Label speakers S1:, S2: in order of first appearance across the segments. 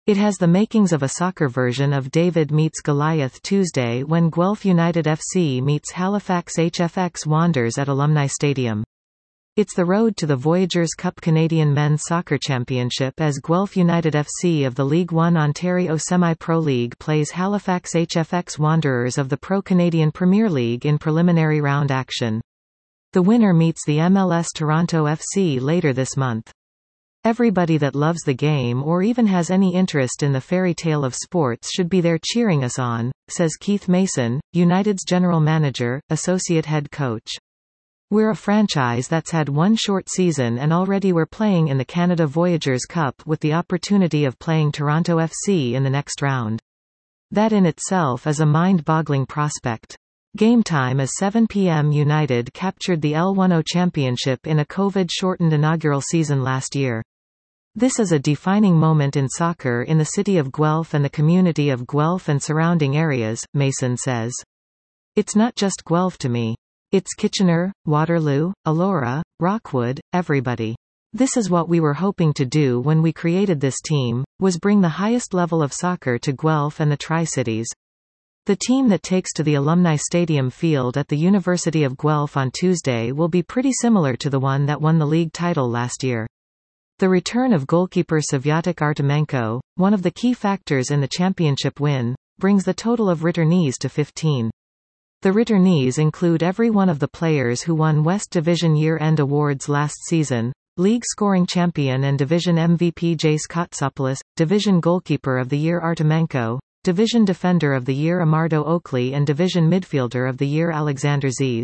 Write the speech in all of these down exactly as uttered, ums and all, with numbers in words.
S1: It has the makings of a soccer version of David meets Goliath Tuesday when Guelph United F C meets Halifax H F X Wanderers at Alumni Stadium. It's the road to the Voyageurs Cup Canadian Men's Soccer Championship as Guelph United F C of the League One Ontario Semi-Pro League plays Halifax H F X Wanderers of the Pro-Canadian Premier League in preliminary round action. The winner meets the M L S Toronto F C later this month. Everybody that loves the game or even has any interest in the fairy tale of sports should be there cheering us on, says Keith Mason, United's general manager, associate head coach. We're a franchise that's had one short season and already we're playing in the Canada Voyageurs Cup with the opportunity of playing Toronto F C in the next round. That in itself is a mind-boggling prospect. Game time is seven p m United captured the L ten championship in a COVID-shortened inaugural season last year. This is a defining moment in soccer in the city of Guelph and the community of Guelph and surrounding areas, Mason says. It's not just Guelph to me. It's Kitchener, Waterloo, Elora, Rockwood, everybody. This is what we were hoping to do when we created this team, was bring the highest level of soccer to Guelph and the Tri-Cities. The team that takes to the Alumni Stadium field at the University of Guelph on Tuesday will be pretty similar to the one that won the league title last year. The return of goalkeeper Sviatek Artemenko, one of the key factors in the championship win, brings the total of returnees to fifteen. The returnees include every one of the players who won West Division year-end awards last season, league scoring champion and division M V P Jace Kotsopoulos, division goalkeeper of the year Artemenko, division defender of the year Amardo Oakley and division midfielder of the year Alexander Ziz.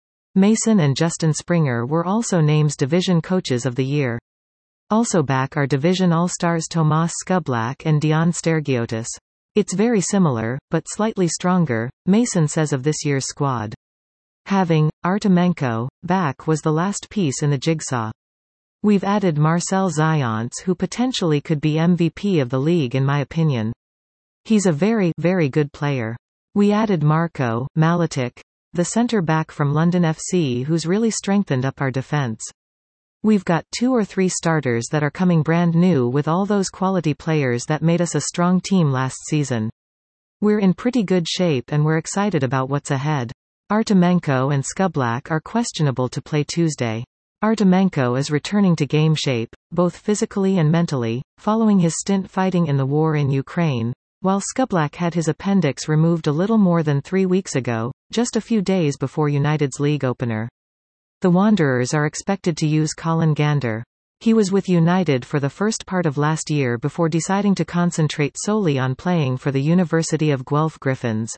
S1: Mason and Justin Springer were also named division coaches of the year. Also back are division all-stars Tomas Skublak and Dion Stergiotis. It's very similar, but slightly stronger, Mason says of this year's squad. Having Artemenko back was the last piece in the jigsaw. We've added Marcel Zions, who potentially could be M V P of the league in my opinion. He's a very, very good player. We added Marco Maletic, the centre-back from London F C who's really strengthened up our defence. We've got two or three starters that are coming brand new with all those quality players that made us a strong team last season. We're in pretty good shape and we're excited about what's ahead. Artemenko and Skublak are questionable to play Tuesday. Artemenko is returning to game shape, both physically and mentally, following his stint fighting in the war in Ukraine, while Skublak had his appendix removed a little more than three weeks ago, just a few days before United's league opener. The Wanderers are expected to use Colin Gander. He was with United for the first part of last year before deciding to concentrate solely on playing for the University of Guelph Griffins.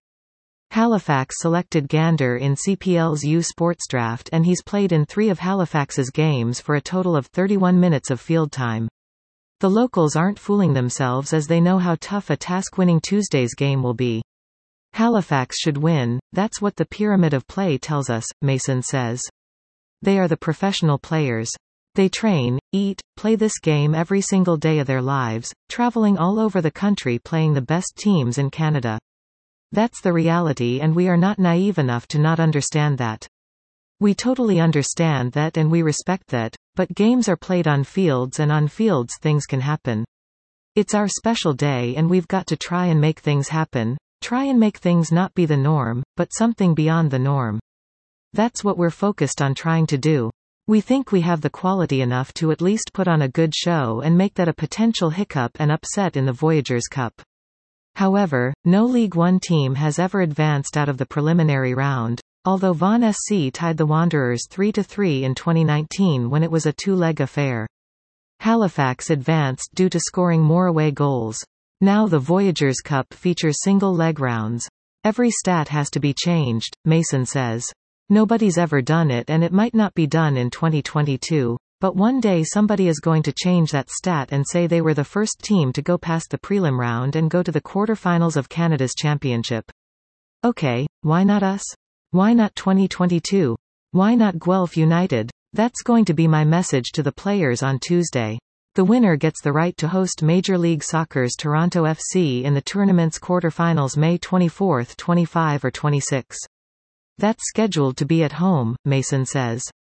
S1: Halifax selected Gander in C P L's U Sports Draft and he's played in three of Halifax's games for a total of thirty-one minutes of field time. The locals aren't fooling themselves as they know how tough a task winning Tuesday's game will be. Halifax should win, that's what the pyramid of play tells us, Mason says. They are the professional players. They train, eat, play this game every single day of their lives, traveling all over the country playing the best teams in Canada. That's the reality and we are not naive enough to not understand that. We totally understand that and we respect that, but games are played on fields and on fields things can happen. It's our special day and we've got to try and make things happen, try and make things not be the norm, but something beyond the norm. That's what we're focused on trying to do. We think we have the quality enough to at least put on a good show and make that a potential hiccup and upset in the Voyageurs Cup. However, no League One team has ever advanced out of the preliminary round, although Vaughan S C tied the Wanderers three to three in twenty nineteen when it was a two-leg affair. Halifax advanced due to scoring more away goals. Now the Voyageurs Cup features single-leg rounds. Every stat has to be changed, Mason says. Nobody's ever done it and it might not be done in twenty twenty-two, but one day somebody is going to change that stat and say they were the first team to go past the prelim round and go to the quarterfinals of Canada's championship. Okay, why not us? Why not twenty twenty-two? Why not Guelph United? That's going to be my message to the players on Tuesday. The winner gets the right to host Major League Soccer's Toronto F C in the tournament's quarterfinals May twenty-fourth, twenty-fifth or twenty-sixth. That's scheduled to be at home, Mason says.